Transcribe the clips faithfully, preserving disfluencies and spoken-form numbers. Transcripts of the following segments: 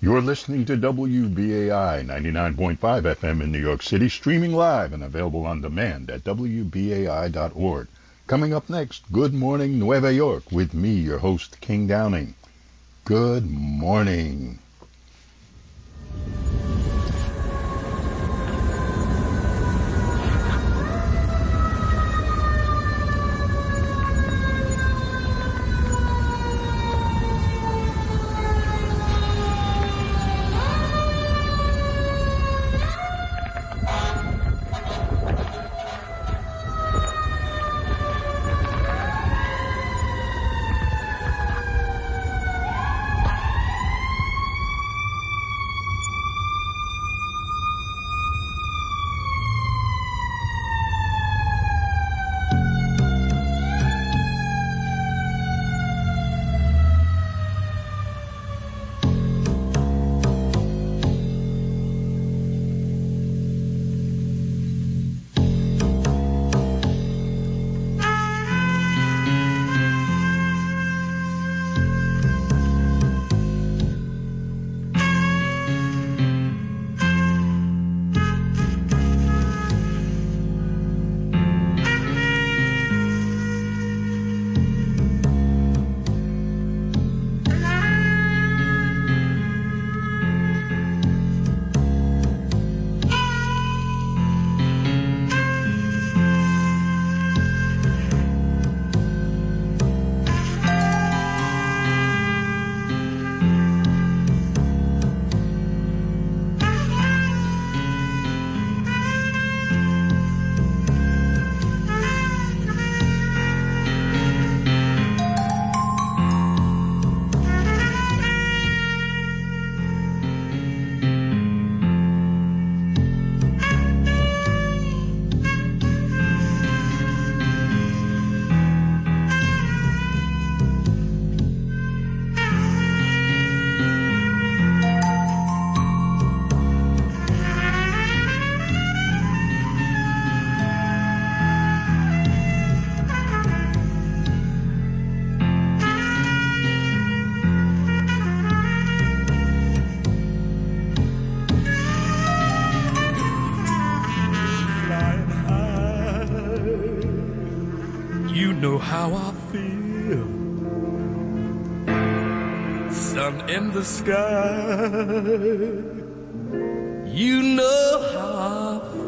You're listening to W B A I ninety-nine point five F M in New York City, streaming live and available on demand at W B A I dot org. Coming up next, Good Morning Nueva York with me, your host, King Downing. Good morning. In the sky, you know how I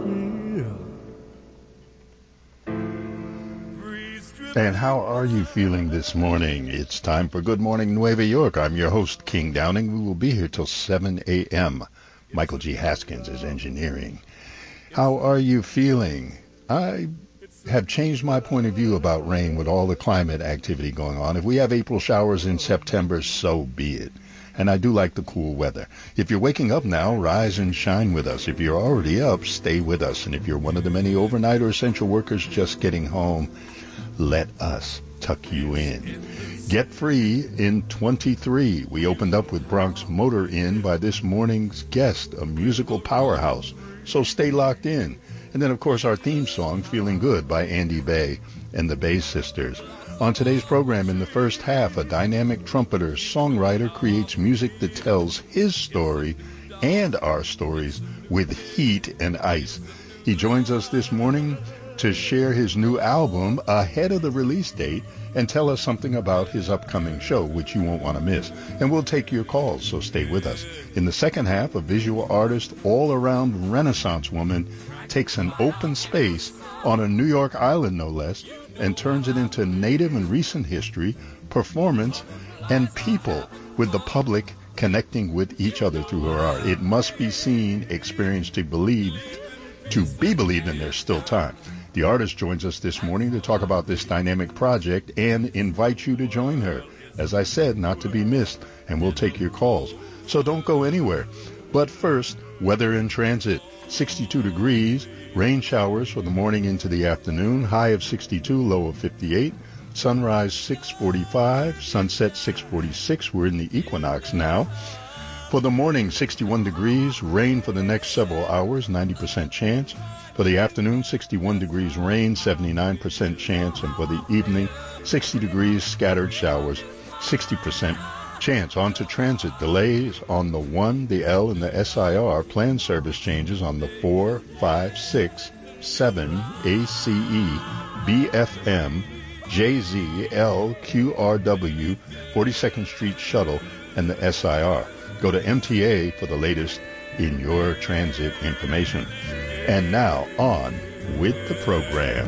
feel. And how are you feeling this morning? It's time for Good Morning Nueva York. I'm your host, King Downing. We will be here till seven a.m. Michael G. Haskins is engineering. How are you feeling? I have changed my point of view about rain with all the climate activity going on. If we have April showers in September, so be it. And I do like the cool weather. If you're waking up now, rise and shine with us. If you're already up, stay with us. And if you're one of the many overnight or essential workers just getting home, let us tuck you in. Get free in twenty-three. We opened up with Bronx Motor Inn by this morning's guest, a musical powerhouse. So stay locked in. And then, of course, our theme song, Feeling Good by Andy Bay and the Bay Sisters. On today's program, in the first half, a dynamic trumpeter, songwriter creates music that tells his story and our stories with heat and ice. He joins us this morning to share his new album ahead of the release date and tell us something about his upcoming show, which you won't want to miss. And we'll take your calls, so stay with us. In the second half, a visual artist, all-around Renaissance woman, takes an open space on a New York island, no less, and turns it into native and recent history, performance, and people, with the public connecting with each other through her art. It must be seen, experienced, to believed, to be believed, and there's still time. The artist joins us this morning to talk about this dynamic project and invite you to join her. As I said, not to be missed, and we'll take your calls. So don't go anywhere. But first, weather in transit. sixty-two degrees, rain showers for the morning into the afternoon, high of sixty-two, low of fifty-eight. Sunrise six forty-five, sunset six forty-six. We're in the equinox now. For the morning, sixty-one degrees, rain for the next several hours, ninety percent chance. For the afternoon, sixty-one degrees, rain, seventy-nine percent chance. And for the evening, sixty degrees, scattered showers, sixty percent Chance, on to transit. Delays on the one, the L, and the S I R. Plan service changes on the four, five, six, seven, A C E, B F M, J Z, L, Q R W, forty-second Street Shuttle, and the S I R. Go to M T A for the latest in your transit information. And now, on with the program.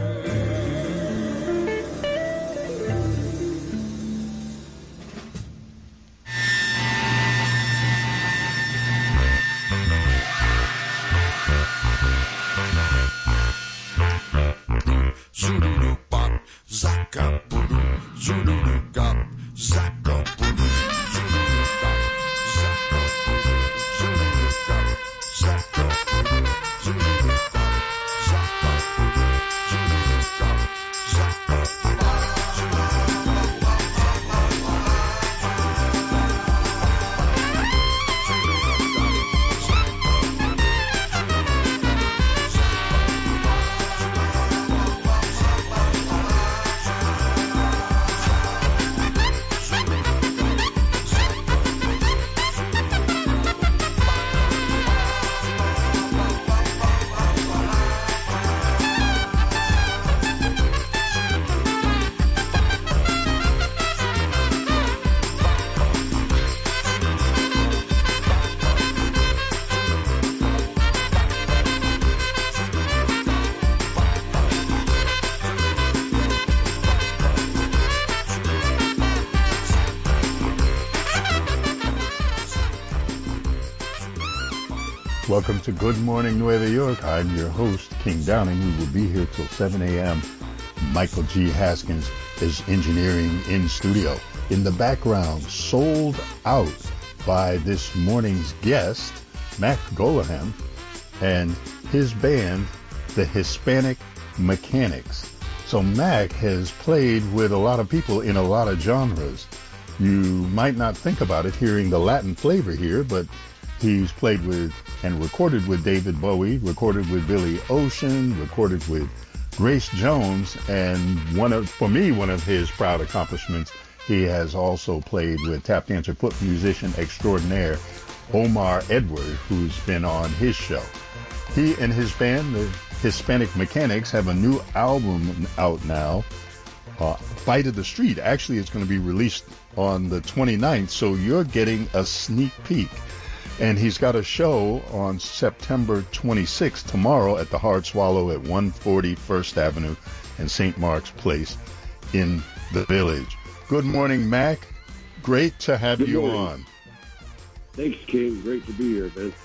Welcome to Good Morning Nueva York. I'm your host, King Downing. We will be here till seven a.m. Michael G. Haskins is engineering in studio. In the background, sold out by this morning's guest, Mac Golahan, and his band, the Hispanic Mechanics. So Mac has played with a lot of people in a lot of genres. You might not think about it hearing the Latin flavor here, but he's played with and recorded with David Bowie, recorded with Billy Ocean, recorded with Grace Jones, and one of, for me, one of his proud accomplishments, he has also played with tap dancer, foot musician extraordinaire Omar Edward, who's been on his show. He and his band, the Hispanic Mechanics, have a new album out now, uh, Fight of the Street. Actually, it's going to be released on the twenty-ninth, so you're getting a sneak peek. And he's got a show on September twenty-sixth, tomorrow, at the Hard Swallow at one forty First Avenue and Saint Mark's Place in the Village. Good morning, Mac. Great to have Good you morning. on. Thanks, King. Great to be here, man.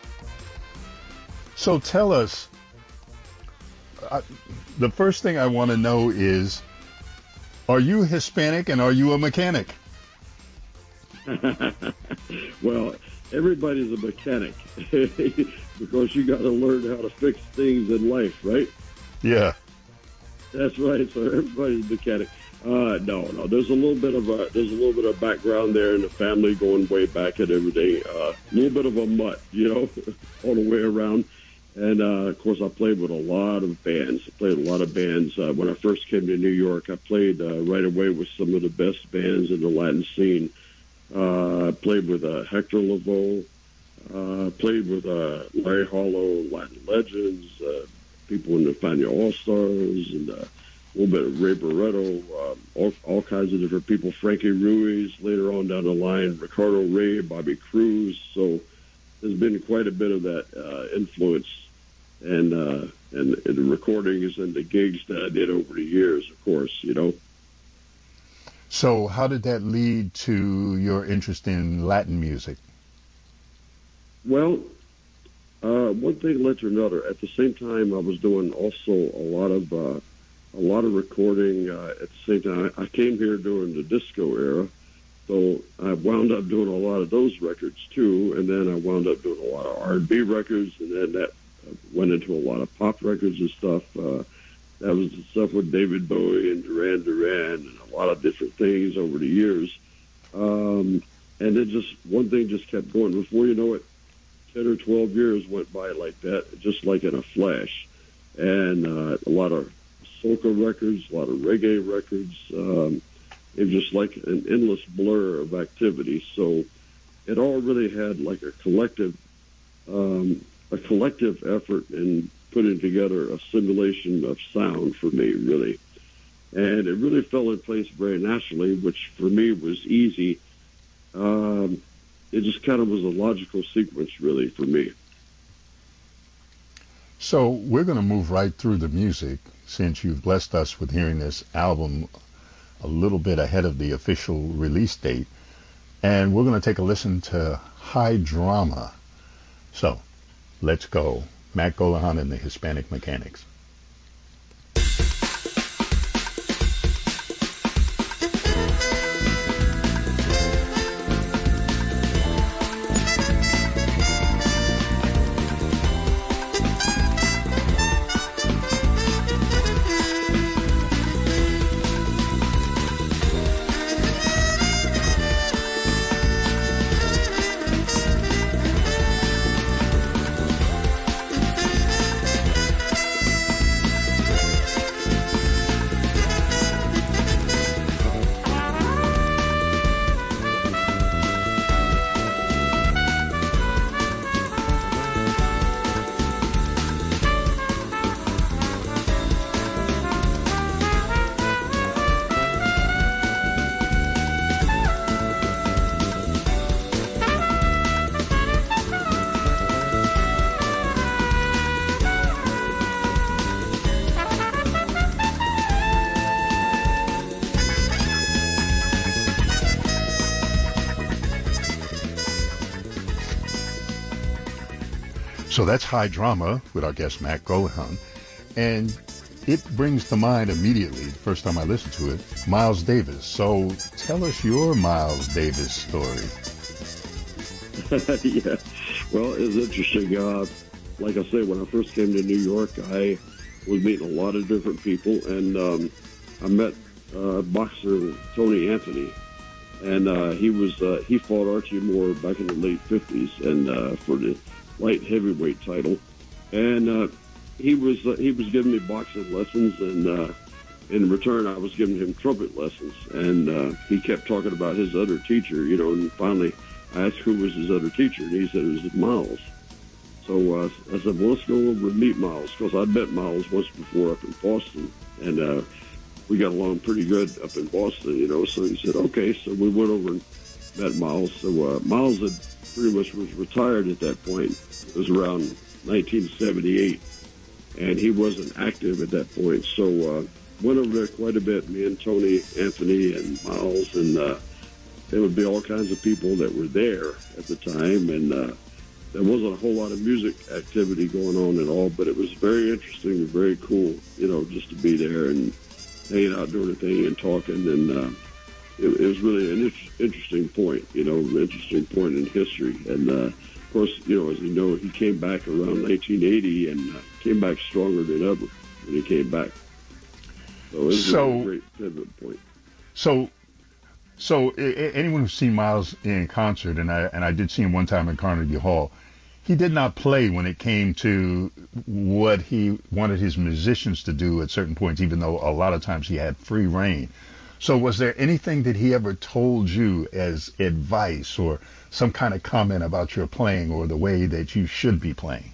So tell us, uh, the first thing I want to know is, are you Hispanic and are you a mechanic? Well, everybody's a mechanic because you got to learn how to fix things in life, right? Yeah. That's right. So everybody's a mechanic. Uh, no, no. There's a little bit of a there's a little bit of background there in the family going way back and everything. Uh, a little bit of a mutt, you know, all the way around. And uh, of course, I played with a lot of bands. I played a lot of bands. Uh, when I first came to New York, I played uh, right away with some of the best bands in the Latin scene. Uh, played with uh, Hector Lavoe, uh, played with uh, Larry Harlow, Latin Legends, uh, people in the Fania All-Stars, and uh, a little bit of Ray Barretto, um, all, all kinds of different people. Frankie Ruiz, later on down the line, Ricardo Rey, Bobby Cruz. So there's been quite a bit of that uh, influence and, uh, and, and the recordings and the gigs that I did over the years, of course, you know. So how did that lead to your interest in Latin music? Well, uh, one thing led to another. At the same time, I was doing also a lot of uh, a lot of recording. Uh, at the same time, I came here during the disco era, so I wound up doing a lot of those records too. And then I wound up doing a lot of R and B records, and then that went into a lot of pop records and stuff. Uh, That was the stuff with David Bowie and Duran Duran and a lot of different things over the years. Um, and it just, one thing just kept going. Before you know it, ten or twelve years went by like that, just like in a flash. And uh, a lot of soca records, a lot of reggae records, um, it was just like an endless blur of activity. So it all really had like a collective, um, a collective effort in putting together a simulation of sound for me, really. And it really fell in place very naturally, which for me was easy. Um, it just kind of was a logical sequence, really, for me. So we're going to move right through the music, since you've blessed us with hearing this album a little bit ahead of the official release date. And we're going to take a listen to High Drama. So let's go. Matt Golohan and the Hispanic Mechanics. So that's High Drama with our guest, Matt Golohan. And it brings to mind immediately, the first time I listened to it, Miles Davis. So tell us your Miles Davis story. Yeah, well, it's interesting. Uh, like I say, when I first came to New York, I was meeting a lot of different people, and um, I met uh, boxer Tony Anthony. And uh, he was uh, he fought Archie Moore back in the late fifties, and uh, for the light heavyweight title, and uh, he was uh, he was giving me boxing lessons, and uh, in return I was giving him trumpet lessons, and uh, he kept talking about his other teacher, you know, and finally I asked who was his other teacher, and he said it was Miles. So uh, I said, well, let's go over and meet Miles, because I'd met Miles once before up in Boston, and uh, we got along pretty good up in Boston, you know. So he said, okay, so we went over and met Miles. So uh, Miles had pretty much was retired at that point. It was around nineteen seventy-eight, and he wasn't active at that point. So uh, went over there quite a bit, me and Tony Anthony and Miles, and uh, there would be all kinds of people that were there at the time, and uh, there wasn't a whole lot of music activity going on at all, but it was very interesting and very cool, you know, just to be there and hanging out, doing a thing and talking, and uh, it, it was really an inter- interesting point, you know, an interesting point in history. And, uh, of course, you know, as you know, he came back around nineteen eighty and uh, came back stronger than ever when he came back. So it was so, a great pivot point. So, so I- anyone who's seen Miles in concert, and I and I did see him one time in Carnegie Hall, he did not play when it came to what he wanted his musicians to do at certain points, even though a lot of times he had free reign. So was there anything that he ever told you as advice or some kind of comment about your playing or the way that you should be playing?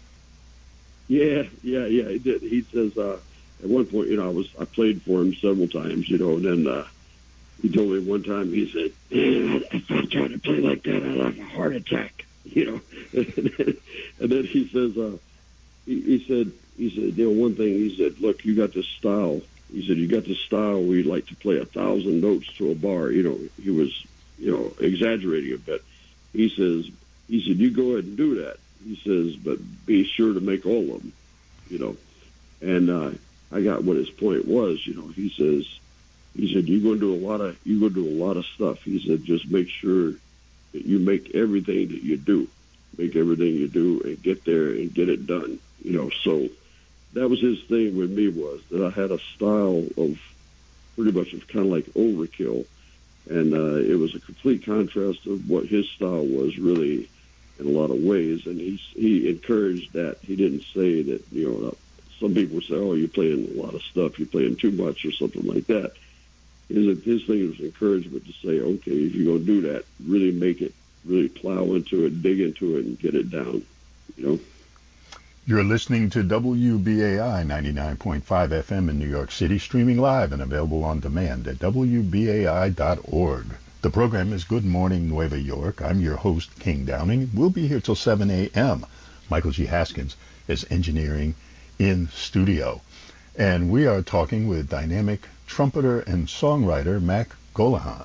Yeah, yeah, yeah, he did. He says, uh, at one point, you know, I was I played for him several times, you know, and then uh, he told me one time, he said, man, if I try to play like that, I'll have a heart attack, you know. And then he says, uh, he, he said, he said, you know, one thing, he said, look, you got this style. He said, you got this style where you like to play a thousand notes to a bar. You know, he was, you know, exaggerating a bit. He says, he said, you go ahead and do that. He says, but be sure to make all of them, you know. And uh, I got what his point was, you know. He says, he said, you're going to do a lot of, you're going to do a lot of stuff. He said, just make sure that you make everything that you do, make everything you do and get there and get it done, you know. So that was his thing with me, was that I had a style of pretty much of kind of like overkill. And uh, it was a complete contrast of what his style was really in a lot of ways. And he, he encouraged that. He didn't say that, you know, some people say, oh, you're playing a lot of stuff, you're playing too much or something like that. his his thing was encouragement to say, okay, if you're gonna do that, really make it, really plow into it, dig into it, and get it down. You know. You're listening to W B A I ninety-nine point five F M in New York City, streaming live and available on demand at W B A I dot org. The program is Good Morning Nueva York. I'm your host, King Downing. We'll be here till seven a.m. Michael G. Haskins is engineering in studio. And we are talking with dynamic trumpeter and songwriter Mac Golohan.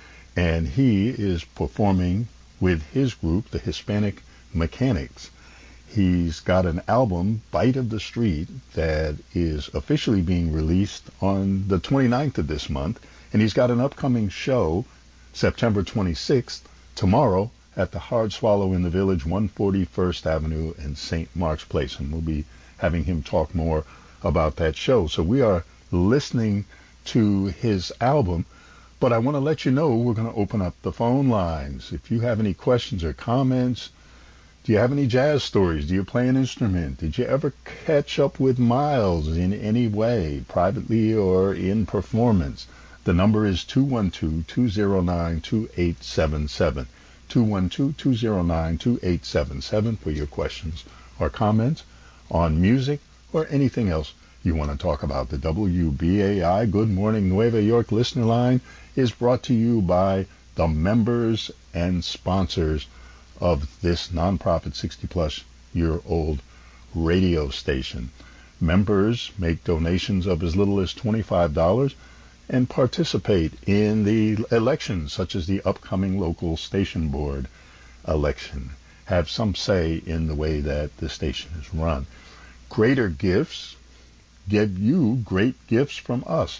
And he is performing with his group, the Hispanic Mechanics. He's got an album, Bite of the Street, that is officially being released on the twenty-ninth of this month. And he's got an upcoming show, September twenty-sixth, tomorrow, at the Hard Swallow in the Village, one forty-first Avenue and Saint Mark's Place. And we'll be having him talk more about that show. So we are listening to his album. But I want to let you know we're going to open up the phone lines. If you have any questions or comments, do you have any jazz stories? Do you play an instrument? Did you ever catch up with Miles in any way, privately or in performance? The number is two one two, two zero nine, two eight seven seven. two one two, two zero nine, two eight seven seven for your questions or comments on music or anything else you want to talk about. The W B A I Good Morning Nueva York listener line is brought to you by the members and sponsors of this nonprofit sixty-plus year old radio station. Members make donations of as little as twenty-five dollars and participate in the elections, such as the upcoming local station board election. Have some say in the way that the station is run. Greater gifts give you great gifts from us.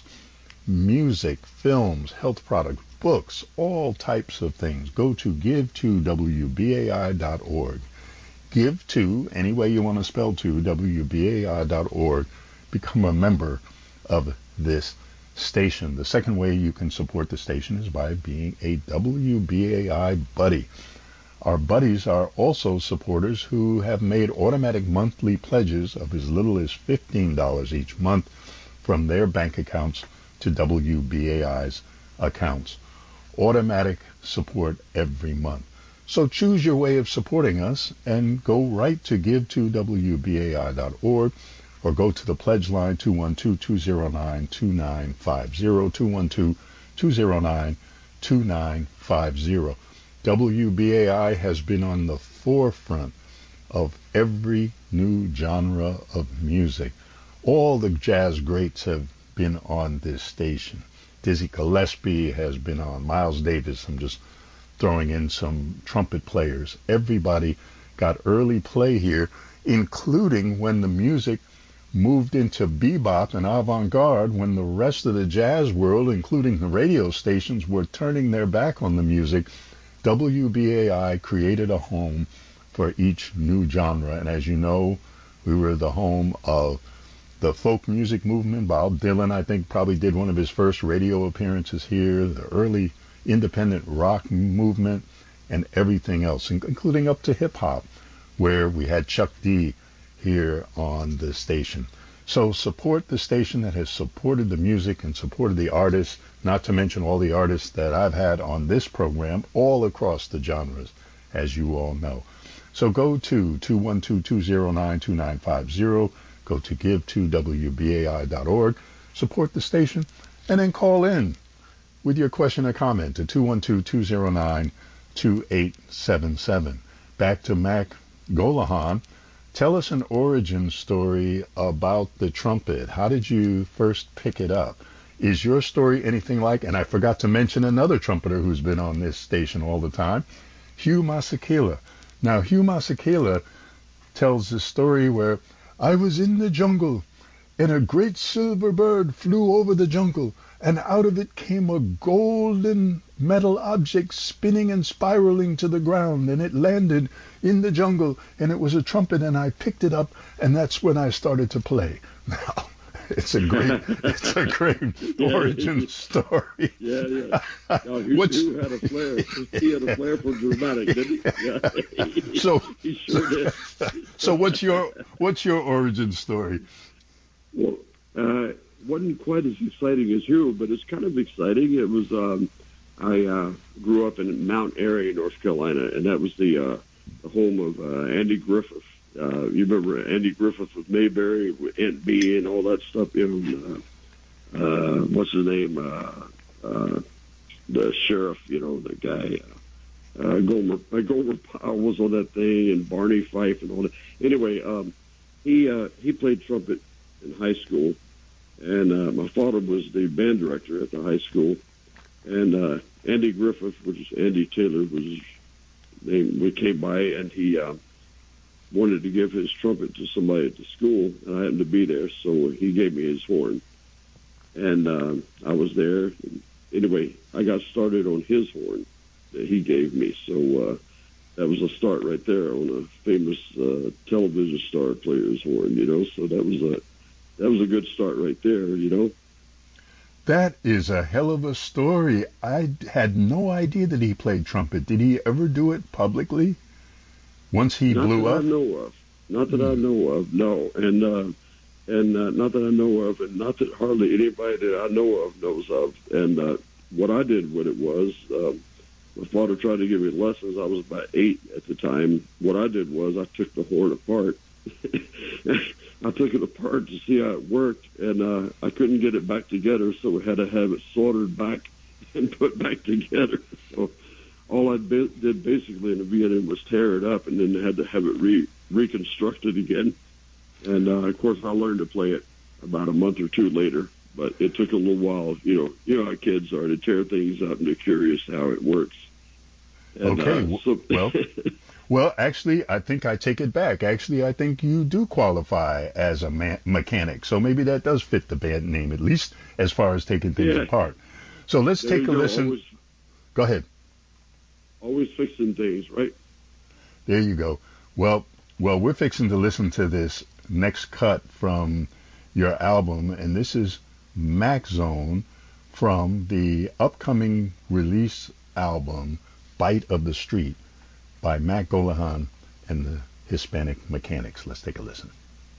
Music, films, health products, books, all types of things. Go to give to W B A I dot org. Give to, any way you want to spell to, W B A I dot org. Become a member of this station. The second way you can support the station is by being a W B A I buddy. Our buddies are also supporters who have made automatic monthly pledges of as little as fifteen dollars each month from their bank accounts to W B A I's accounts. Automatic support every month. So choose your way of supporting us and go right to give to W B A I dot org or go to the pledge line two one two, two zero nine, two nine five zero, two one two, two zero nine, two nine five zero. W B A I has been on the forefront of every new genre of music. All the jazz greats have been on this station. Dizzy Gillespie has been on, Miles Davis. I'm just throwing in some trumpet players. Everybody got early play here, including when the music moved into bebop and avant-garde, when the rest of the jazz world, including the radio stations, were turning their back on the music. W B A I created a home for each new genre. And as you know, we were the home of the folk music movement. Bob Dylan, I think, probably did one of his first radio appearances here, the early independent rock movement, and everything else, including up to hip-hop, where we had Chuck D here on the station. So support the station that has supported the music and supported the artists, not to mention all the artists that I've had on this program all across the genres, as you all know. So go to two one two, two zero nine, two nine five zero, go to give to W B A I dot org, support the station, and then call in with your question or comment to two one two, two zero nine, two eight seven seven. Back to Mac Golohan. Tell us an origin story about the trumpet. How did you first pick it up? Is your story anything like, and I forgot to mention another trumpeter who's been on this station all the time, Hugh Masekela. Now, Hugh Masekela tells the story where I was in the jungle, and a great silver bird flew over the jungle, and out of it came a golden metal object spinning and spiraling to the ground, and it landed in the jungle, and it was a trumpet, and I picked it up, and that's when I started to play. Now, it's a great, it's a great yeah, origin yeah. story. Yeah, yeah. No, he, he had a flair. He had a flair for dramatic, didn't he? Yeah. So, he sure did. So, what's your what's your origin story? Well, uh, wasn't quite as exciting as you, but it's kind of exciting. It was. Um, I uh, grew up in Mount Airy, North Carolina, and that was the, uh, the home of uh, Andy Griffith. Uh, you remember Andy Griffith with Mayberry, with Aunt Bee, and all that stuff. You know, uh, uh, what's his name? Uh, uh, the sheriff. You know, the guy. Uh, Gomer, uh, Gomer Powell was on that thing, and Barney Fife, and all that. Anyway, um, he uh, he played trumpet in high school, and uh, my father was the band director at the high school. And uh, Andy Griffith, which is Andy Taylor, was his name. We came by, and he uh, wanted to give his trumpet to somebody at the school, and I happened to be there, so he gave me his horn. And uh, I was there. Anyway, I got started on his horn that he gave me, so uh, that was a start right there on a famous uh, television star player's horn, you know. So that was a that was a good start right there, you know. That is a hell of a story. I had no idea that he played trumpet. Did he ever do it publicly once he not blew that up? I know of. Not that Hmm. I know of, no. And uh, and uh, not that I know of, and not that hardly anybody that I know of knows of. And uh, what I did with it was, um, my father tried to give me lessons. I was about eight at the time. What I did was I took the horn apart. I took it apart to see how it worked, and uh, I couldn't get it back together, so I had to have it soldered back and put back together. So all I be- did basically in the beginning was tear it up, and then had to have it re- reconstructed again. And uh, of course, I learned to play it about a month or two later, but it took a little while. You know, you know how kids are, to tear things up, and they're curious how it works. And, Okay, uh, so well, well, actually, I think I take it back. Actually, I think you do qualify as a man- mechanic, so maybe that does fit the band name, at least as far as taking things Yeah. apart. So let's there take you a go. listen. Always, Go ahead. always fixing things, right? There you go. Well, well, we're fixing to listen to this next cut from your album, and this is Mac Zone from the upcoming release album, Bite of the Street, by Mac Golahan and the Hispanic Mechanics. Let's take a listen.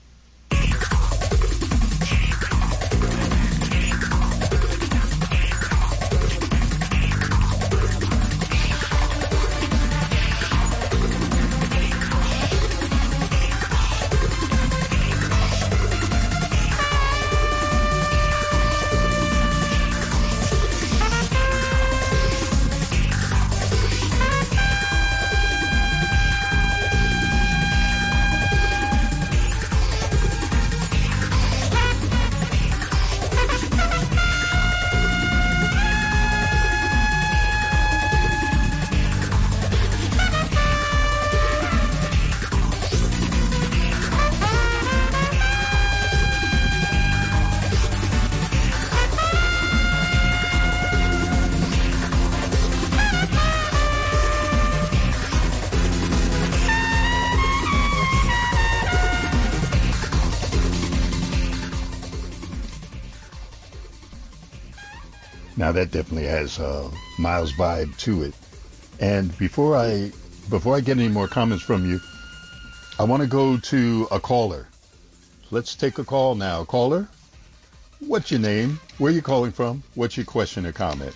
Now that definitely has uh, Miles' vibe to it. And before I before I get any more comments from you, I want to go to a caller. Let's take a call now. Caller, what's your name? Where you calling from? What's your question or comment?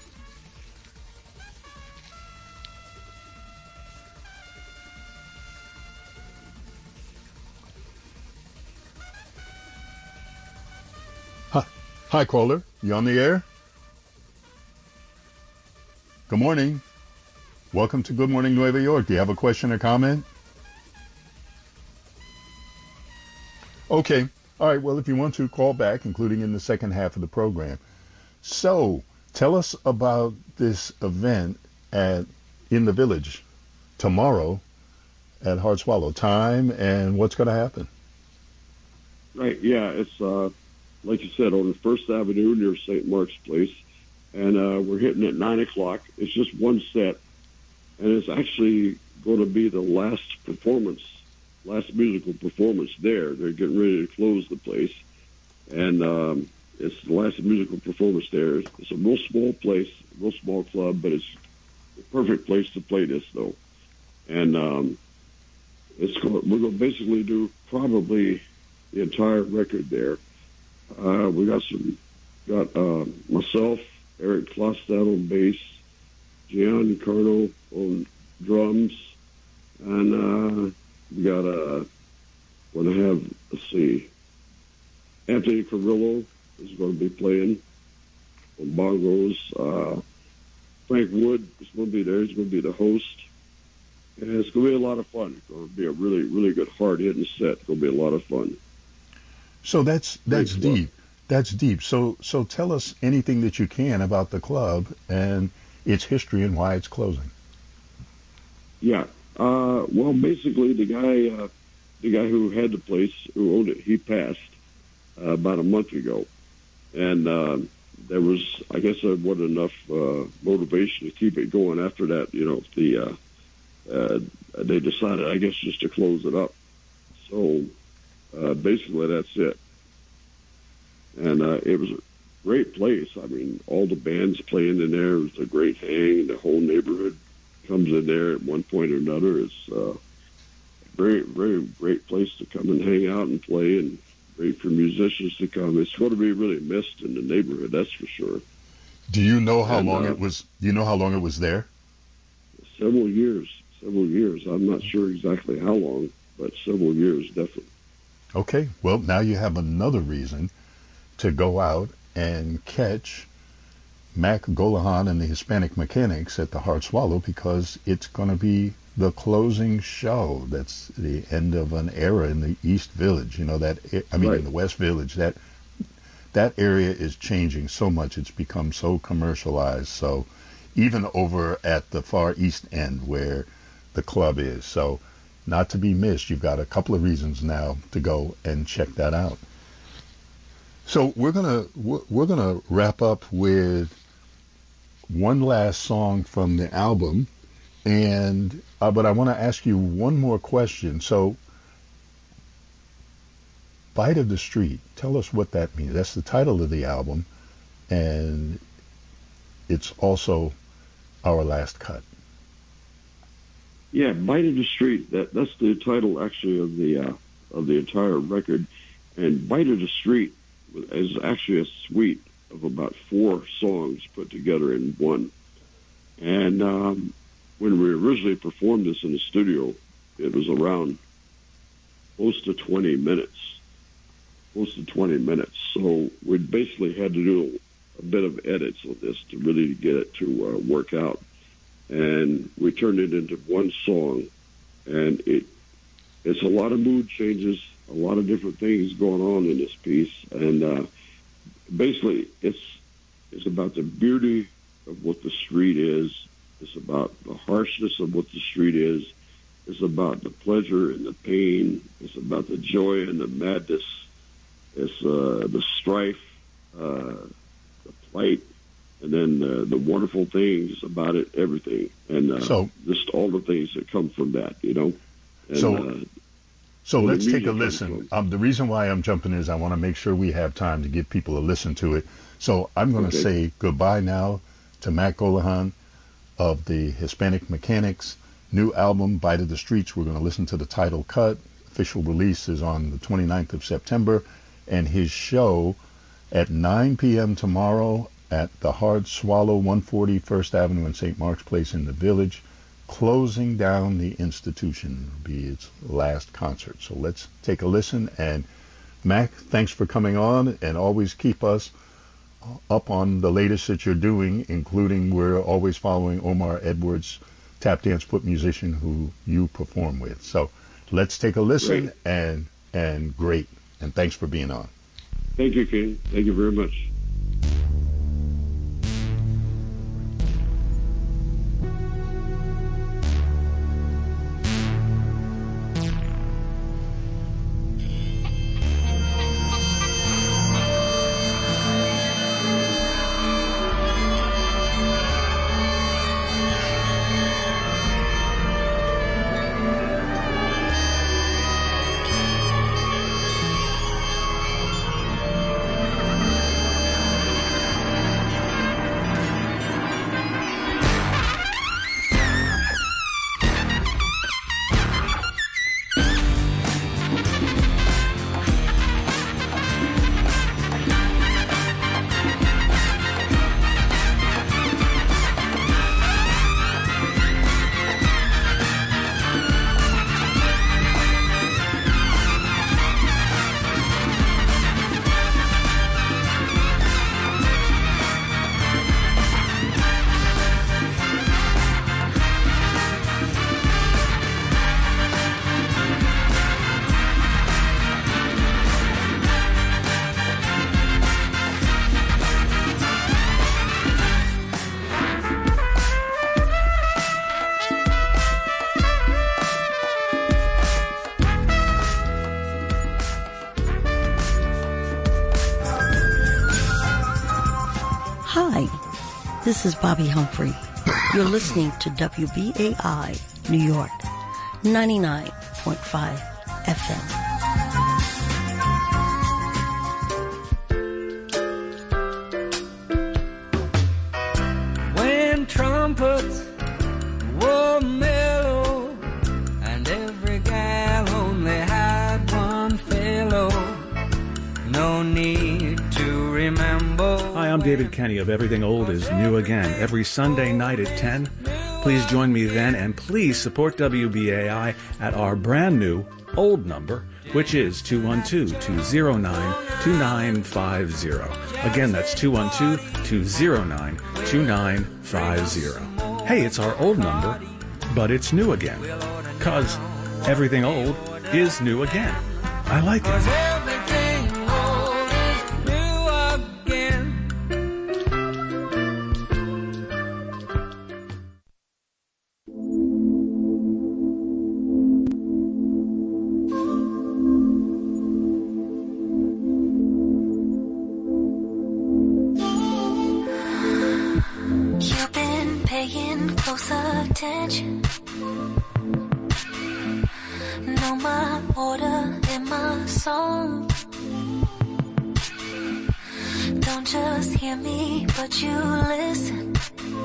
Hi, hi caller. You on the air? Good morning. Welcome to Good Morning Nueva York. Do you have a question or comment? Okay. All right. Well, if you want to, call back, including in the second half of the program. So, tell us about this event at in the Village tomorrow at Hard Swallow. Time and what's going to happen. Right. Yeah. It's uh, like you said, on First Avenue near Saint Mark's Place. And uh, we're hitting at nine o'clock. It's just one set. And it's actually going to be the last performance, last musical performance there. They're getting ready to close the place. And um, it's the last musical performance there. It's a real small place, a real small club, but it's the perfect place to play this, though. And um, it's going, we're going to basically do probably the entire record there. Uh, we got some, got uh, myself, Eric Klostad on bass, Gian Carno on drums, and uh, we got uh, going to have, let's see, Anthony Carrillo is going to be playing on bongos. Uh, Frank Wood is going to be there. He's going to be the host. And it's going to be a lot of fun. It's going to be a really, really good hard-hitting set. It's going to be a lot of fun. So that's that's Great deep. club. That's deep. So so tell us anything that you can about the club and its history and why it's closing. Yeah. Uh, well, basically, the guy, uh, the guy who had the place, who owned it, he passed uh, about a month ago, and uh, there was, I guess, there wasn't enough uh, motivation to keep it going after that. You know, the uh, uh, they decided, I guess, just to close it up. So uh, basically, that's it. And uh, it was a great place. I mean, all the bands playing in there. It was a great hang. The whole neighborhood comes in there at one point or another. It's uh, a very, very great place to come and hang out and play, and great for musicians to come. It's going to be really missed in the neighborhood, that's for sure. Do you know how And, long uh, it was? Do you know how long it was there? Several years, several years. I'm not sure exactly how long, but several years, definitely. Okay. Well, now you have another reason to go out and catch Mac Golahan and the Hispanic Mechanics at the Hard Swallow, because it's going to be the closing show. That's the end of an era in the East Village. You know, that, I mean, Right. in the West Village, that that area is changing so much. It's become so commercialized. So even over at the far East End where the club is. So not to be missed. You've got a couple of reasons now to go and check that out. So we're gonna we're gonna wrap up with one last song from the album, and uh, but I want to ask you one more question. So, Bite of the Street, tell us what that means. That's the title of the album, and it's also our last cut. Yeah, Bite of the Street. That that's the title actually of the uh, of the entire record, and Bite of the Street is actually a suite of about four songs put together in one. And um, when we originally performed this in the studio, it was around close to twenty minutes. Close to twenty minutes. So we basically had to do a bit of edits on this to really get it to uh, work out. And we turned it into one song, and it it's a lot of mood changes, a lot of different things going on in this piece, and uh, basically it's it's about the beauty of what the street is. It's about the harshness of what the street is. It's about the pleasure and the pain. It's about the joy and the madness. It's uh, the strife, uh, the plight, and then uh, the wonderful things about it, everything, and uh, So- just all the things that come from that, you know. And, So- uh, So Well, the let's take a music listen. comes Um, the reason why I'm jumping is I want to make sure we have time to give people a listen to it. So I'm going to Okay. say goodbye now to Mac Golahan of the Hispanic Mechanics. New album, Bite of the Streets. We're going to listen to the title cut. Official release is on the twenty-ninth of September. And his show at nine p.m. tomorrow at the Hard Swallow, one forty First Avenue and Saint Mark's Place in the Village, closing down the institution. Will be its last concert. So let's take a listen. And Mac, thanks for coming on, and always keep us up on the latest that you're doing, including we're always following Omar Edwards, tap dance foot musician who you perform with. So let's take a listen. Great. and and great. And thanks for being on. Thank you, King. Thank you very much. This is Bobby Humphrey. You're listening to W B A I New York, ninety-nine point five F M. When trumpets were mellow and every gal only had one fellow, no need to remember. Hi, I'm David Kenny of Everything Old is New Again, every Sunday night at ten. Please join me then, and please support W B A I at our brand new old number, which is two one two, two zero nine, two nine five zero. Again, that's two one two, two zero nine, two nine five zero. Hey, it's our old number, but it's new again, 'cause everything old is new again. I like it. Know my order and my song. Don't just hear me, but you listen.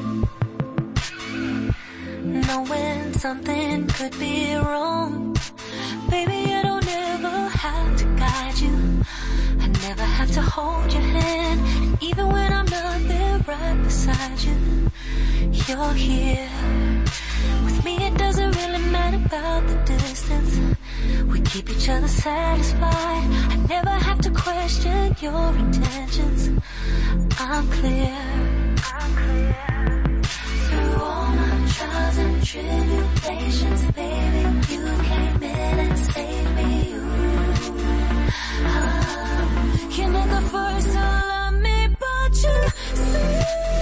Know when something could be wrong. Baby, I don't ever have to guide you. I never have to hold your hand. And even when I'm not there right beside you, you're here. With me it doesn't really matter about the distance. We keep each other satisfied. I never have to question your intentions. I'm clear. I'm clear. Through all my trials and tribulations, baby, you came in and saved me. Ooh. Ah, you're not the first to love me, but you see.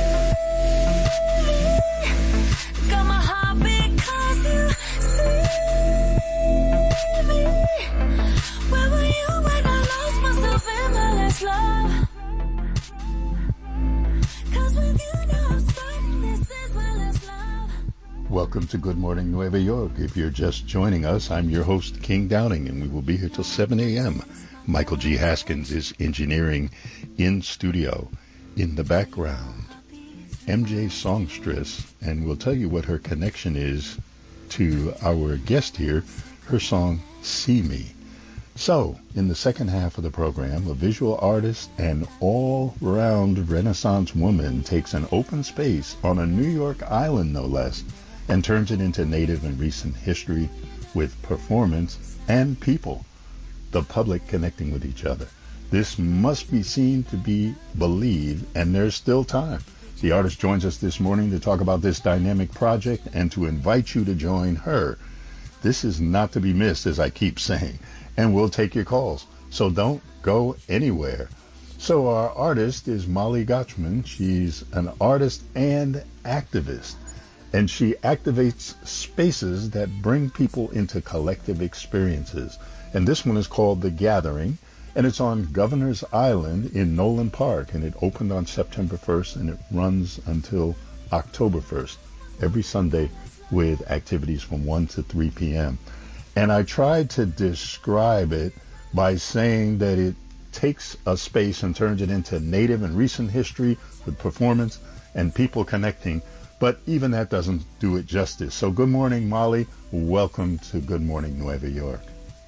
Got my heart because you see me. Where were you when I lost myself in my last love? 'Cause with you now I'm certain this is my last love. Welcome to Good Morning Nueva York. If you're just joining us, I'm your host, King Downing, and we will be here till seven a.m. Michael G. Haskins is engineering in studio. In the background, M J Songstress, and we'll tell you what her connection is to our guest here, her song, See Me. So, in the second half of the program, a visual artist and all-round Renaissance woman takes an open space on a New York island, no less, and turns it into native and recent history with performance and people, the public connecting with each other. This must be seen to be believed, and there's still time. The artist joins us this morning to talk about this dynamic project and to invite you to join her. This is not to be missed, as I keep saying, and we'll take your calls, so don't go anywhere. So our artist is Molly Gotchman. She's an artist and activist, and she activates spaces that bring people into collective experiences. And this one is called The Gathering, and it's on Governor's Island in Nolan Park, and it opened on September first, and it runs until October first, every Sunday with activities from one to three p.m. And I tried to describe it by saying that it takes a space and turns it into native and recent history with performance and people connecting, but even that doesn't do it justice. So good morning, Molly. Welcome to Good Morning Nueva York.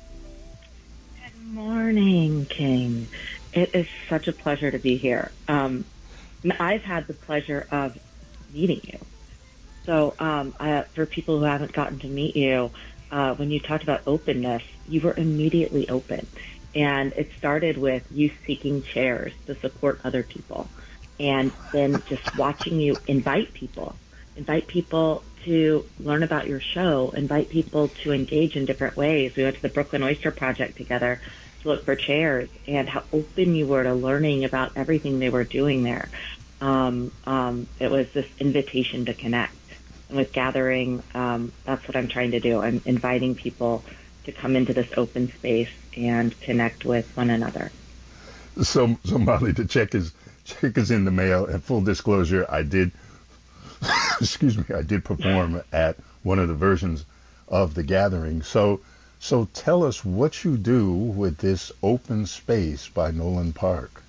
Good morning, King. It is such a pleasure to be here. Um, I've had the pleasure of meeting you. So um, uh, for people who haven't gotten to meet you, uh, when you talked about openness, you were immediately open. And it started with you seeking chairs to support other people. And then just watching you invite people, invite people to learn about your show, invite people to engage in different ways. We went to the Brooklyn Oyster Project together to look for chairs, and how open you were to learning about everything they were doing there. Um, um, it was this invitation to connect. And with Gathering, um, that's what I'm trying to do. I'm inviting people to come into this open space and connect with one another. So, so Molly, the check is check is in the mail. And full disclosure, I did excuse me, I did perform at one of the versions of the gathering. So, so tell us what you do with this open space by Nolan Park.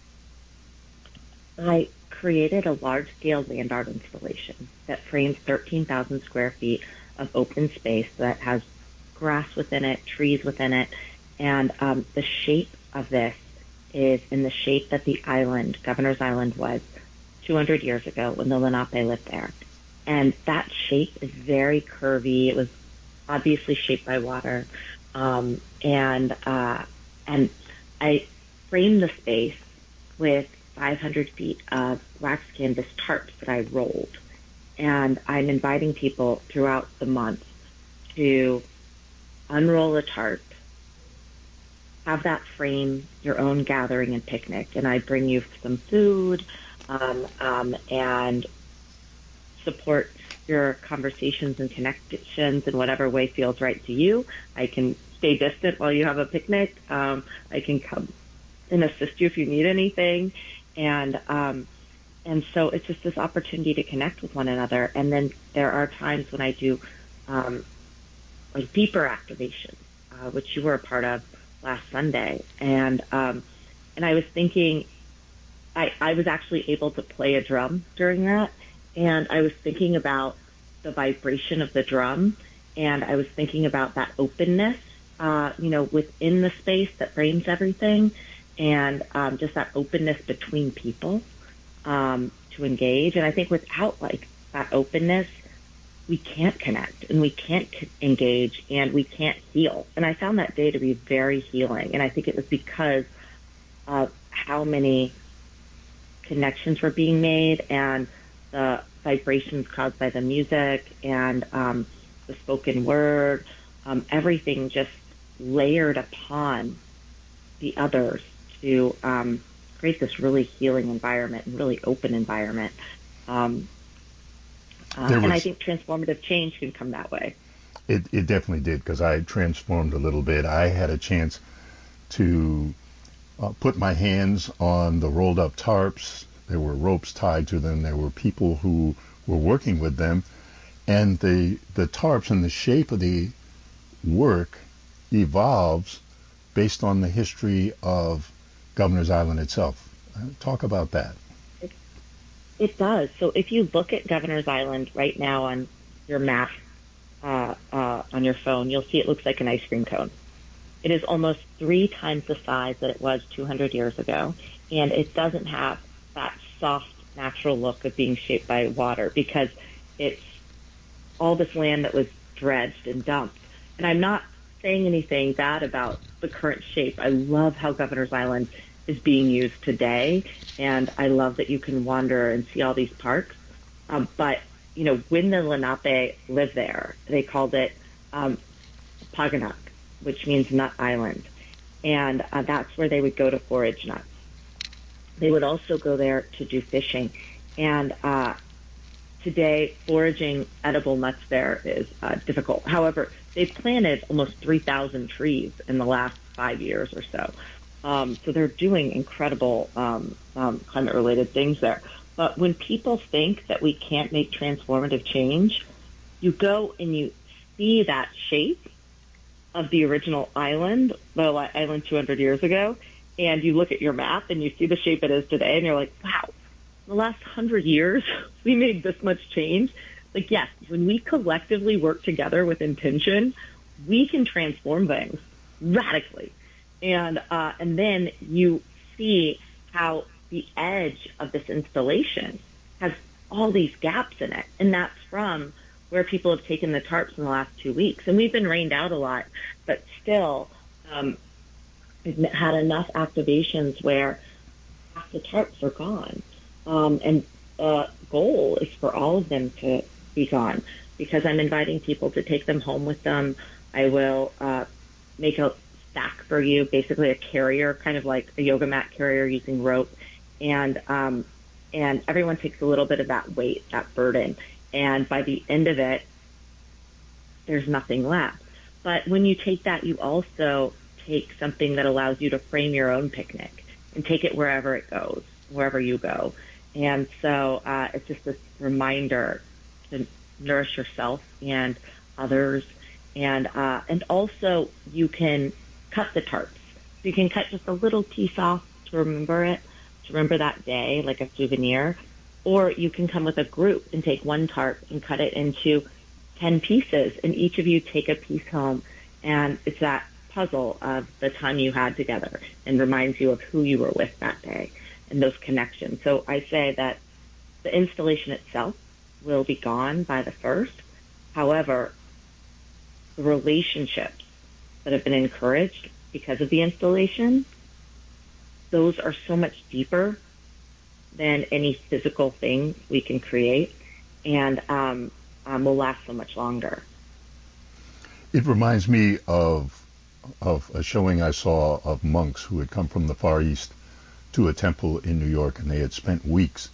I created a large-scale land art installation that frames thirteen thousand square feet of open space that has grass within it, trees within it, and um, the shape of this is in the shape that the island, Governor's Island, was two hundred years ago when the Lenape lived there. And that shape is very curvy. It was obviously shaped by water. Um, and uh, and I framed the space with five hundred feet of wax canvas tarps that I rolled. And I'm inviting people throughout the month to unroll a tarp, have that frame your own gathering and picnic. And I bring you some food um, um, and support your conversations and connections in whatever way feels right to you. I can stay distant while you have a picnic. Um, I can come and assist you if you need anything. And um, and so it's just this opportunity to connect with one another. And then there are times when I do um, like deeper activation, uh, which you were a part of last Sunday. And um, and I was thinking, I, I was actually able to play a drum during that. And I was thinking about the vibration of the drum. And I was thinking about that openness, uh, you know, within the space that frames everything. And um, just that openness between people um, to engage. And I think without, like, that openness, we can't connect and we can't c- engage and we can't heal. And I found that day to be very healing. And I think it was because of how many connections were being made and the vibrations caused by the music and um, the spoken word, um, everything just layered upon the others to um, create this really healing environment and really open environment. Um, uh, was, and I think transformative change can come that way. It, it definitely did, because I transformed a little bit. I had a chance to uh, put my hands on the rolled up tarps. There were ropes tied to them. There were people who were working with them. And the, the tarps and the shape of the work evolves based on the history of Governor's Island itself. Uh, talk about that. It, it does. So if you look at Governor's Island right now on your map uh, uh, on your phone, you'll see it looks like an ice cream cone. It is almost three times the size that it was two hundred years ago, and it doesn't have that soft, natural look of being shaped by water because it's all this land that was dredged and dumped. And I'm not saying anything bad about the current shape. I love how Governor's Island is being used today, and I love that you can wander and see all these parks. Um, but, you know, when the Lenape lived there, they called it um, Paganak, which means nut island. And uh, that's where they would go to forage nuts. They would also go there to do fishing. And uh, today, foraging edible nuts there is uh, difficult. However, they've planted almost three thousand trees in the last five years or so. Um, so they're doing incredible um, um, climate-related things there. But when people think that we can't make transformative change, you go and you see that shape of the original island, the island two hundred years ago, and you look at your map and you see the shape it is today, and you're like, wow, in the last hundred years, we made this much change. Like, yes, when we collectively work together with intention, we can transform things radically. And uh, and then you see how the edge of this installation has all these gaps in it. And that's from where people have taken the tarps in the last two weeks. And we've been rained out a lot, but still um, we've had enough activations where half the tarps are gone. Um, and the goal is for all of them to be gone because I'm inviting people to take them home with them. I will uh, make a stack for you, basically a carrier, kind of like a yoga mat carrier using rope. And um, and everyone takes a little bit of that weight, that burden. And by the end of it, there's nothing left. But when you take that, you also take something that allows you to frame your own picnic and take it wherever it goes, wherever you go. And so uh, it's just this reminder to nourish yourself and others. And uh, and also you can cut the tarps. So you can cut just a little piece off to remember it, to remember that day, like a souvenir. Or you can come with a group and take one tarp and cut it into ten pieces, and each of you take a piece home. And it's that puzzle of the time you had together and reminds you of who you were with that day and those connections. So I say that the installation itself will be gone by the first. However, the relationships that have been encouraged because of the installation, those are so much deeper than any physical thing we can create, and um, um, will last so much longer. It reminds me of of a showing I saw of monks who had come from the Far East to a temple in New York, and they had spent weeks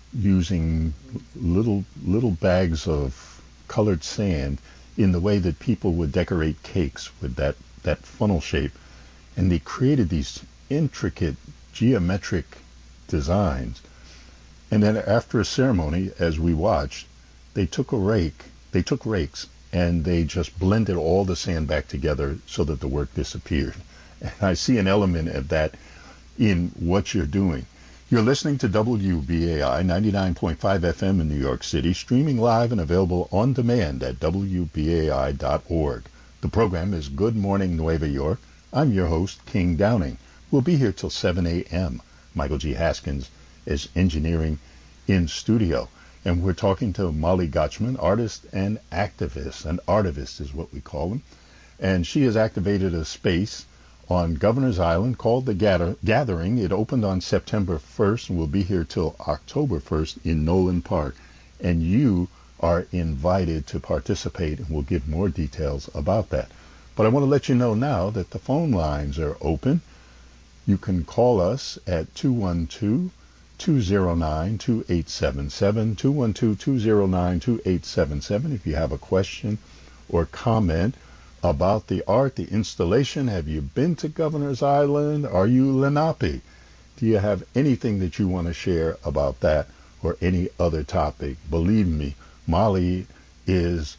using little little bags of colored sand in the way that people would decorate cakes with that, that funnel shape. And they created these intricate geometric designs. And then after a ceremony, as we watched, they took a rake, they took rakes, and they just blended all the sand back together so that the work disappeared. And I see an element of that in what you're doing. You're listening to W B A I ninety-nine point five F M in New York City, streaming live and available on demand at W B A I dot org. The program is Good Morning Nueva York. I'm your host, King Downing. We'll be here till seven a.m. Michael G. Haskins is engineering in studio. And we're talking to Molly Gotchman, artist and activist. An artivist is what we call them. And she has activated a space on Governor's Island called The Gather- Gathering. It opened on September first and will be here till October first in Nolan Park. And you are invited to participate, and we'll give more details about that. But I want to let you know now that the phone lines are open. You can call us at two one two, two zero nine, two eight seven seven, two one two, two zero nine, two eight seven seven if you have a question or comment about the art, the installation. Have you been to Governor's Island? Are you Lenape? Do you have anything that you want to share about that or any other topic? Believe me, Molly is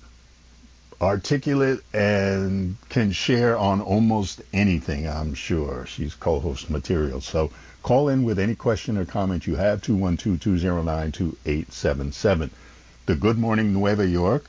articulate and can share on almost anything, I'm sure. She's co-host material. So call in with any question or comment you have, two one two, two zero nine, two eight seven seven. The Good Morning Nueva York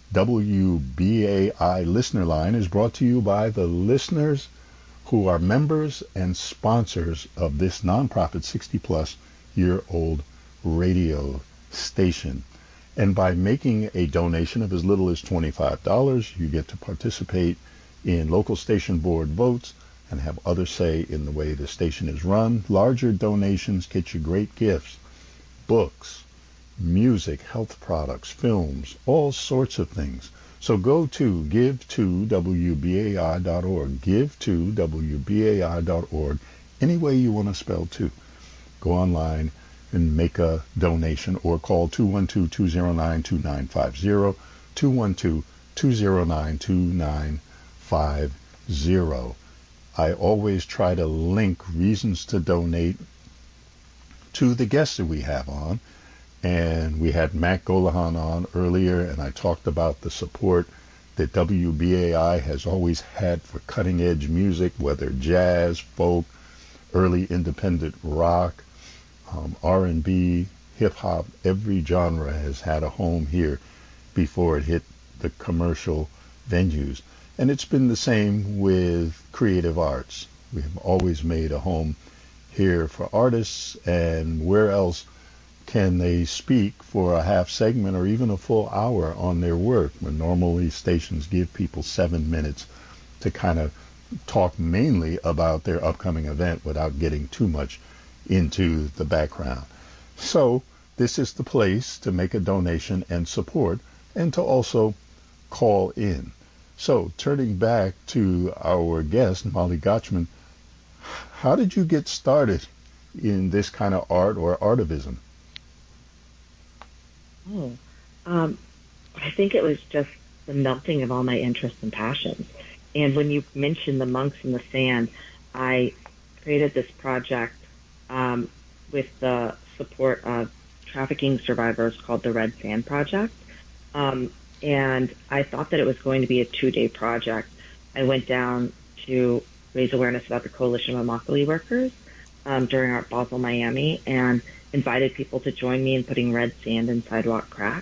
W B A I listener line is brought to you by the listeners who are members and sponsors of this nonprofit sixty plus year old radio station. And by making a donation of as little as twenty-five dollars, you get to participate in local station board votes and have other say in the way the station is run. Larger donations get you great gifts, books, music, health products, films, all sorts of things. So go to give to W B A I dot org, give to W B A I dot org, any way you want to spell to. Go online and make a donation or call two one two, two zero nine, two nine five zero, two one two, two zero nine, two nine five zero. I always try to link reasons to donate to the guests that we have on. And we had Matt Golahan on earlier, and I talked about the support that W B A I has always had for cutting-edge music, whether jazz, folk, early independent rock, um, R and B, hip-hop. Every genre has had a home here before it hit the commercial venues. And it's been the same with creative arts. We have always made a home here for artists, and where else can they speak for a half segment or even a full hour on their work, when normally stations give people seven minutes to kind of talk mainly about their upcoming event without getting too much into the background. So this is the place to make a donation and support, and to also call in. So turning back to our guest, Molly Gotchman, how did you get started in this kind of art or artivism? Oh, um, I think it was just the melting of all my interests and passions. And when you mentioned the monks in the sand, I created this project um, with the support of trafficking survivors called the Red Sand Project. Um, and I thought that it was going to be a two-day project. I went down to raise awareness about the Coalition of Immokalee Workers um, during Art Basel Miami, and invited people to join me in putting red sand in sidewalk cracks.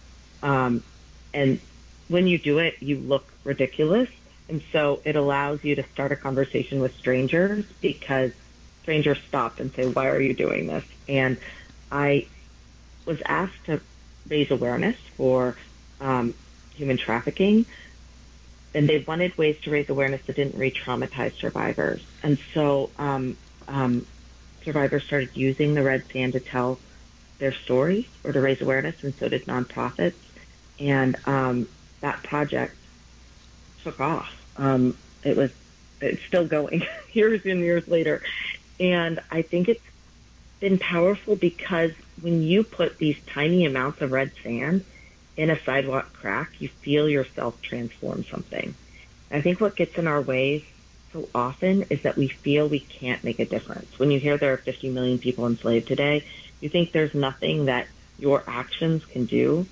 Um, and when you do it, you look ridiculous. And so it allows you to start a conversation with strangers, because strangers stop and say, why are you doing this? And I was asked to raise awareness for um, human trafficking, and they wanted ways to raise awareness that didn't re-traumatize survivors. And so um, um, survivors started using the red sand to tell their stories or to raise awareness, and so did nonprofits. And um, that project took off. Um, it was, it's still going years and years later. And I think it's been powerful because when you put these tiny amounts of red sand in a sidewalk crack, you feel yourself transform something. I think what gets in our way so often is that we feel we can't make a difference. When you hear there are fifty million people enslaved today, you think there's nothing that your actions can do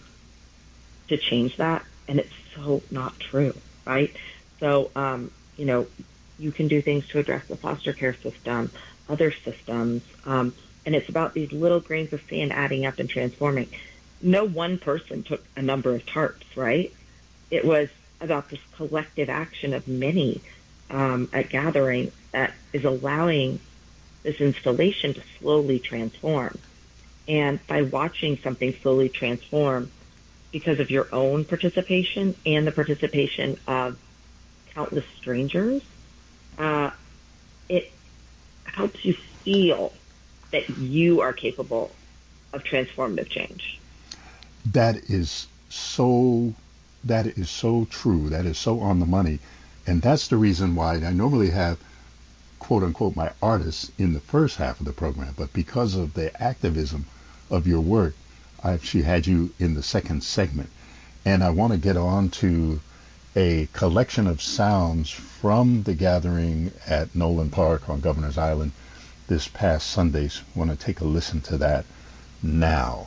to change that, and it's so not true, right? So, um, you know, you can do things to address the foster care system, other systems, um, and it's about these little grains of sand adding up and transforming. No one person took a number of tarps, right? It was about this collective action of many um, at Gathering that is allowing this installation to slowly transform. And by watching something slowly transform because of your own participation and the participation of countless strangers, uh, it helps you feel that you are capable of transformative change. That is so, that is so true. That is so on the money. And that's the reason why I normally have, quote unquote, my artists in the first half of the program. But because of the activism of your work, I actually had you in the second segment. And I want to get on to a collection of sounds from the gathering at Nolan Park on Governor's Island this past Sunday. So I want to take a listen to that now.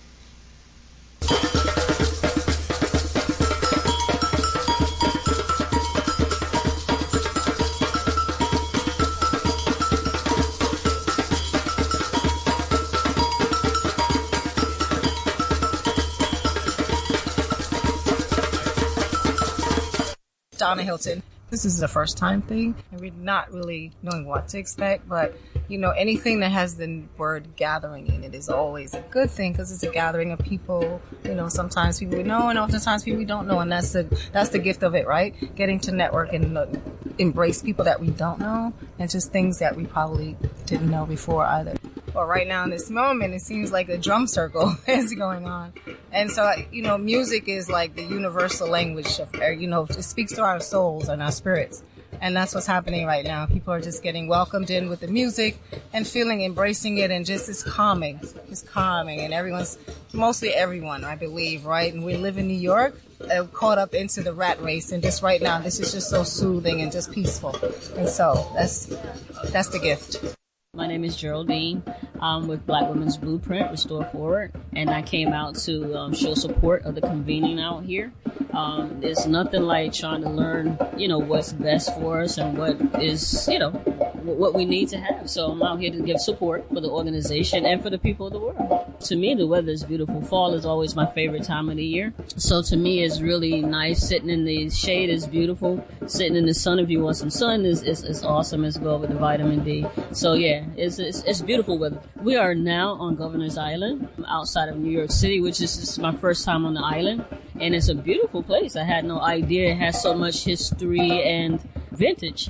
Donna Hilton. This is a first time thing, and we're not really knowing what to expect, but you know, anything that has the word gathering in it is always a good thing, because it's a gathering of people. You know, sometimes people we know, and oftentimes people we don't know, and that's the that's the gift of it, right? Getting to network and uh, embrace people that we don't know, and just things that we probably didn't know before either. Well, right now in this moment, it seems like a drum circle is going on. And so, you know, music is like the universal language of, you know, it speaks to our souls and our spirits. And that's what's happening right now. People are just getting welcomed in with the music and feeling, embracing it, and just it's calming. It's calming. And everyone's, mostly everyone, I believe, right? And we live in New York, uh, caught up into the rat race. And just right now, this is just so soothing and just peaceful. And so that's that's the gift. My name is Geraldine. I'm with Black Women's Blueprint, Restore Forward, and I came out to um, show support of the convening out here. Um, it's nothing like trying to learn, you know, what's best for us and what is, you know, what we need to have. So I'm out here to give support for the organization and for the people of the world. To me, the weather is beautiful. Fall is always my favorite time of the year. So to me, it's really nice. Sitting in the shade is beautiful. Sitting in the sun, if you want some sun, is is, is awesome as well with the vitamin D. So yeah, it's, it's it's beautiful weather. We are now on Governor's Island, outside of New York City, which is, is my first time on the island. And it's a beautiful place. I had no idea it has so much history and vintage.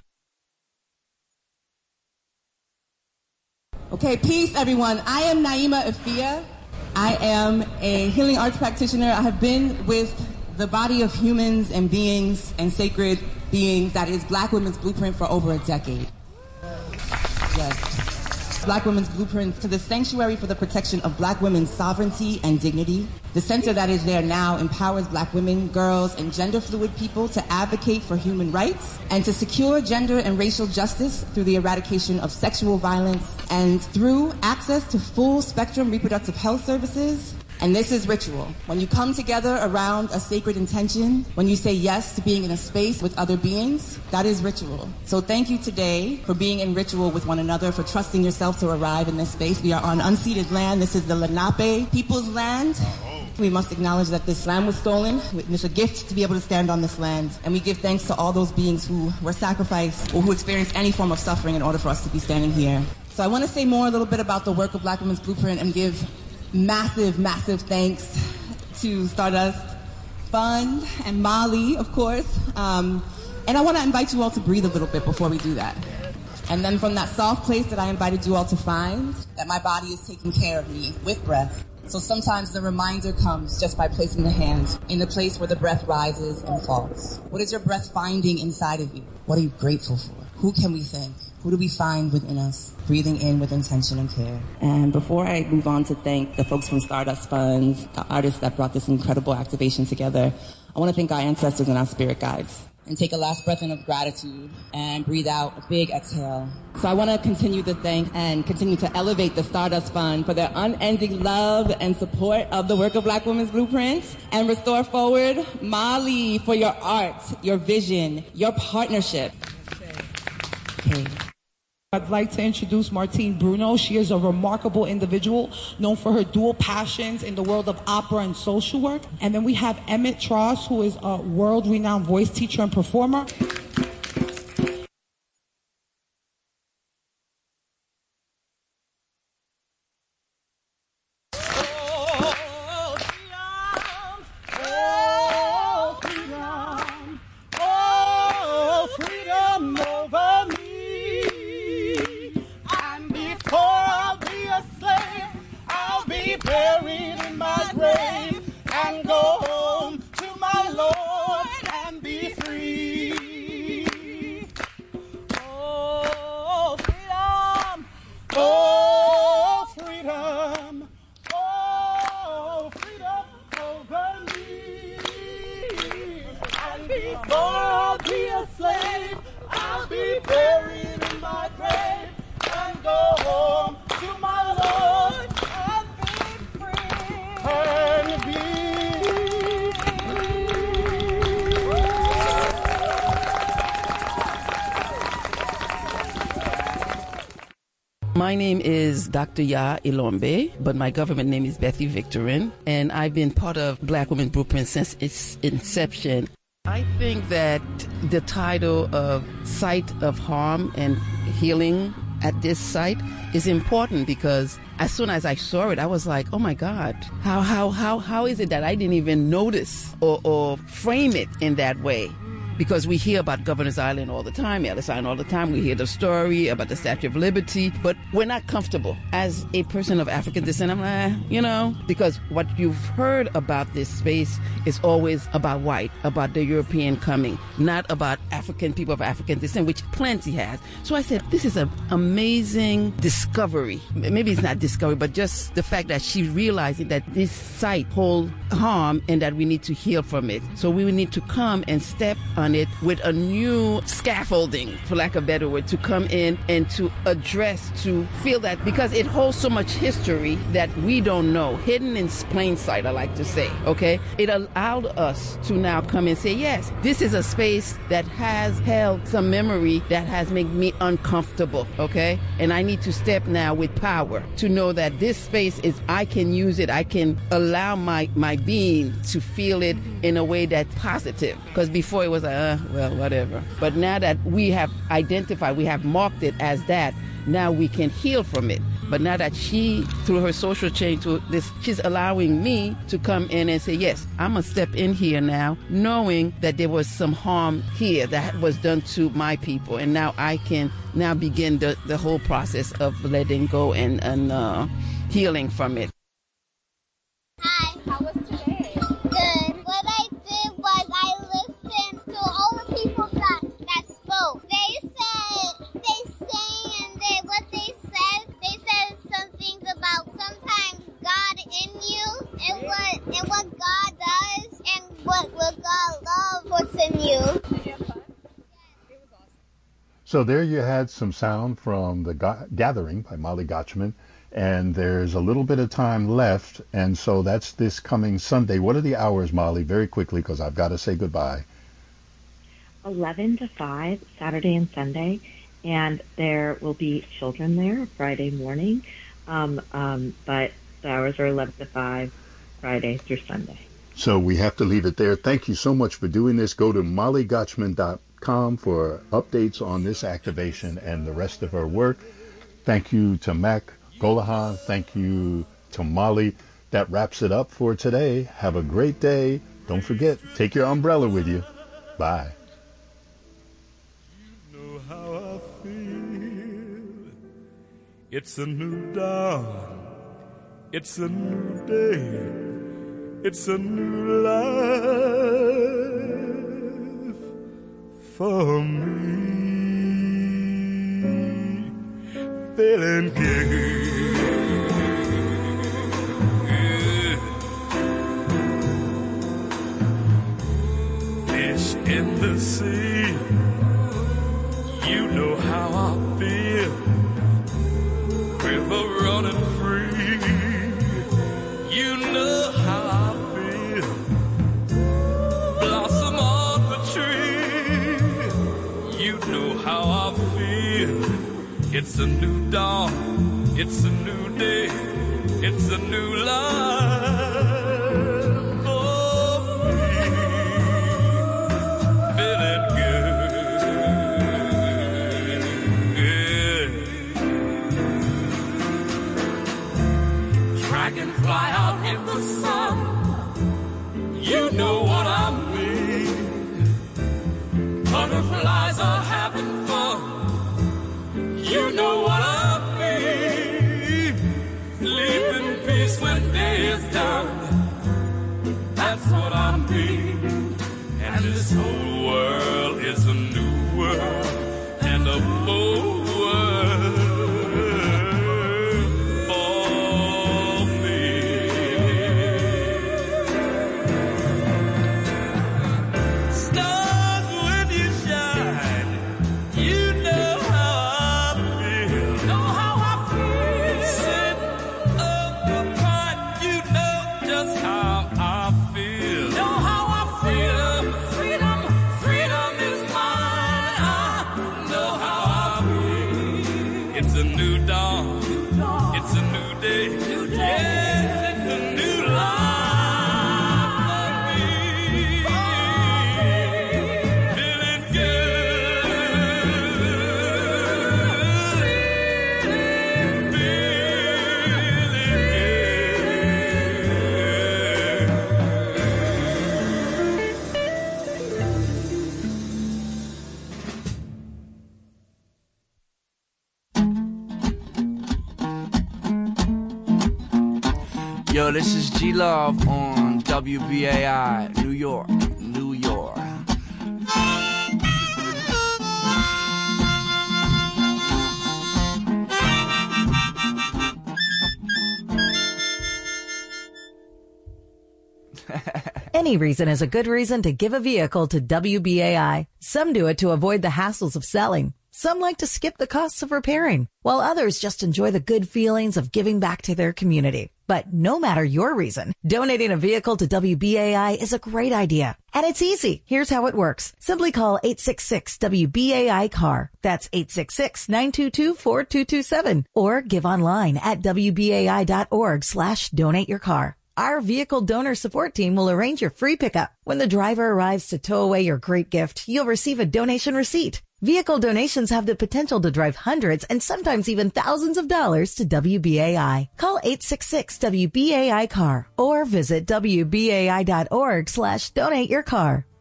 Okay, peace, everyone. I am Naima Afia. I am a healing arts practitioner. I have been with the body of humans and beings and sacred beings that is Black Women's Blueprint for over a decade. Yes. Black Women's Blueprint to the Sanctuary for the Protection of Black Women's Sovereignty and Dignity. The center that is there now empowers Black women, girls, and gender fluid people to advocate for human rights and to secure gender and racial justice through the eradication of sexual violence and through access to full spectrum reproductive health services, And this is ritual. When you come together around a sacred intention, when you say yes to being in a space with other beings, that is ritual. So thank you today for being in ritual with one another, for trusting yourself to arrive in this space. We are on unceded land. This is the Lenape people's land. We must acknowledge that this land was stolen. It's a gift to be able to stand on this land. And we give thanks to all those beings who were sacrificed or who experienced any form of suffering in order for us to be standing here. So I want to say more a little bit about the work of Black Women's Blueprint and give massive, massive thanks to Stardust Fund and Molly, of course. Um, and I want to invite you all to breathe a little bit before we do that. And then from that soft place that I invited you all to find, that my body is taking care of me with breath. So sometimes the reminder comes just by placing the hand in the place where the breath rises and falls. What is your breath finding inside of you? What are you grateful for? Who can we thank? Who do we find within us? Breathing in with intention and care. And before I move on to thank the folks from Stardust Funds, the artists that brought this incredible activation together, I want to thank our ancestors and our spirit guides. And take a last breath in of gratitude and breathe out a big exhale. So I want to continue to thank and continue to elevate the Stardust Fund for their unending love and support of the work of Black Women's Blueprint, and Restore Forward, Molly, for your art, your vision, your partnership. Okay. I'd like to introduce Martine Bruno. She is a remarkable individual known for her dual passions in the world of opera and social work. And then we have Emmett Tross, who is a world-renowned voice teacher and performer. My name is Doctor Ya Ilombe, but my government name is Bethy Victorin, and I've been part of Black Women's Blueprint since its inception. I think that the title of Site of Harm and Healing at this site is important because as soon as I saw it, I was like, oh my God, how how how how is it that I didn't even notice or, or frame it in that way? Because we hear about Governor's Island all the time, Ellis Island all the time. We hear the story about the Statue of Liberty, but we're not comfortable. As a person of African descent, I'm like, you know, because what you've heard about this space is always about white, about the European coming, not about African people of African descent, which plenty has. So I said, this is an amazing discovery. Maybe it's not discovery, but just the fact that she's realizing that this site holds harm and that we need to heal from it. So we need to come and step on it with a new scaffolding, for lack of a better word, to come in and to address, to feel that, because it holds so much history that we don't know, hidden in plain sight, I like to say, okay? It allowed us to now come and say, yes, this is a space that has held some memory that has made me uncomfortable, okay? And I need to step now with power to know that this space is, I can use it, I can allow my, my being to feel it in a way that's positive. Because before it was like, uh, well, whatever. But now that we have identified, we have marked it as that, now we can heal from it. But now that she, through her social change, to this, she's allowing me to come in and say, yes, I'm going to step in here now, knowing that there was some harm here that was done to my people. And now I can now begin the, the whole process of letting go and, and uh, healing from it. Hi, how was today? Good. What I did was I listened to all the people that, that spoke. They said, they sang and they, what they said, they said some things about sometimes God in you and what, and what God does and what, what God loves what's in you. So there you had some sound from the Ga- Gathering by Molly Gotchman and there's a little bit of time left, and so that's this coming Sunday. What are the hours, Molly? Very quickly, because I've got to say goodbye. eleven to five, Saturday and Sunday, and there will be children there Friday morning, um, um, but the hours are eleven to five, Friday through Sunday. So we have to leave it there. Thank you so much for doing this. Go to molly gotchman dot com for updates on this activation and the rest of her work. Thank you to Mac Golahan. Thank you to Molly. That wraps it up for today. Have a great day. Don't forget, take your umbrella with you. Bye. You know how I feel. It's a new dawn. It's a new day. It's a new life for me. Feeling good. Fish in the sea. You know how I feel. River running free. You know how I feel. Blossom on the tree. You know how I feel. It's a new dawn. It's a new day. It's a new life for me. Feeling good. Yeah. Dragonfly out in the sun. You know what I mean. Butterflies are having fun. You know what I mean. Sleep in peace when day is done. That's what I mean. And this whole world is a new world and a full world for me. Stars when you shine, you know how I feel. Know how I feel. Sit up apart, you know just how I feel. Know how I feel. Freedom, freedom is mine. I know how I feel. It's a new dawn. It's a new day. Yes, it's a new life for me. Feeling Yo, this is G Love on W B A I, New York, New York. Any reason is a good reason to give a vehicle to W B A I. Some do it to avoid the hassles of selling. Some like to skip the costs of repairing, while others just enjoy the good feelings of giving back to their community. But no matter your reason, donating a vehicle to W B A I is a great idea. And it's easy. Here's how it works. Simply call eight six six W B A I C A R. That's eight six six, nine two two, four two two seven. Or give online at W B A I dot org slash donate your car. Our vehicle donor support team will arrange your free pickup. When the driver arrives to tow away your great gift, you'll receive a donation receipt. Vehicle donations have the potential to drive hundreds and sometimes even thousands of dollars to W B A I. Call eight six six W B A I C A R or visit W B A I dot org slash donate your car.